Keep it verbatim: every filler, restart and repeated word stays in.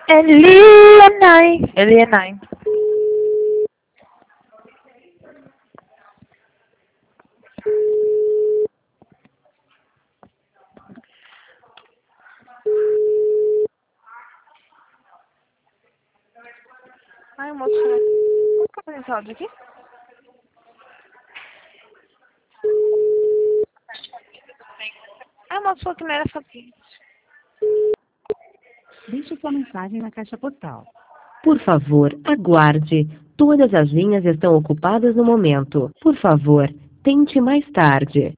Elianai. Elianai. Ai, moço. Como que eu fazer esse áudio aqui? Ai, moço, falou que não era só aqui. Deixe sua mensagem na caixa postal. Por favor, aguarde. Todas as linhas estão ocupadas no momento. Por favor, tente mais tarde.